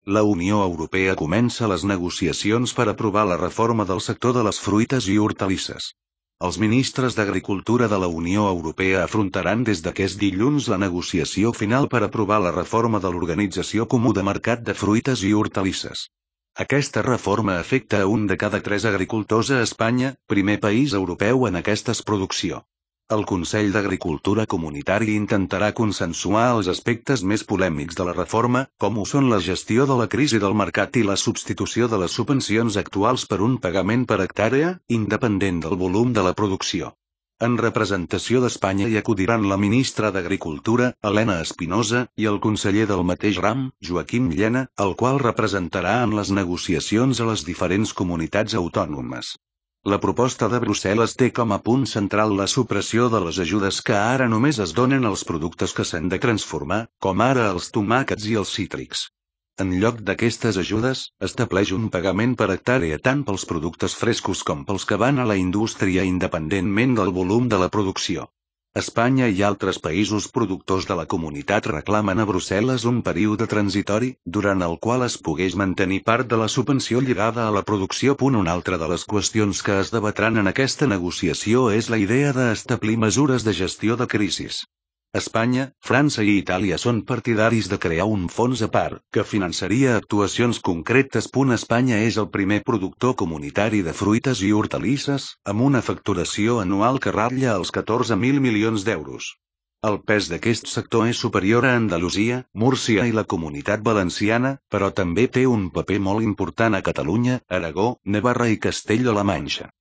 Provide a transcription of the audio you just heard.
La Unió Europea comença les negociacions per aprovar la reforma del sector de les fruites i hortalisses. Els ministres d'Agricultura de la Unió Europea afrontaran des d'aquest dilluns la negociació final per aprovar la reforma de l'Organització Comú de Mercat de Fruites i Hortalisses. Aquesta reforma afecta a un de cada 3 agricultors a Espanya, primer país europeu en aquesta producció. El Consell d'Agricultura Comunitari intentarà consensuar els aspectes més polèmics de la reforma, com ho són la gestió de la crisi del mercat i la substitució de les subvencions actuals per un pagament per hectàrea, independent del volum de la producció. En representació d'Espanya hi acudiran la ministra d'Agricultura, Helena Espinosa, i el conseller del mateix ram, Joaquim Llena, el qual representarà en les negociacions a les diferents comunitats autònomes. La proposta de Brussel·les té com a punt central la supressió de les ajudes que ara només es donen als productes que s'han de transformar, com ara els tomàquets i els cítrics. En lloc d'aquestes ajudes, estableix un pagament per hectàrea tant pels productes frescos com pels que van a la indústria independentment del volum de la producció. Espanya i altres països productors de la comunitat reclamen a Brussel·les un període transitori, durant el qual es pogués mantenir part de la subvenció lligada a la producció. Una altra de les qüestions que es debatran en aquesta negociació és la idea d'establir mesures de gestió de crisis. Espanya, França i Itàlia són partidaris de crear un fons a part, que finançaria actuacions concretes. Espanya és el primer productor comunitari de fruites i hortalisses, amb una facturació anual que ratlla els 14.000 milions d'euros. El pes d'aquest sector és superior a Andalusia, Múrcia i la Comunitat Valenciana, però també té un paper molt important a Catalunya, Aragó, Navarra i Castella-la Manxa.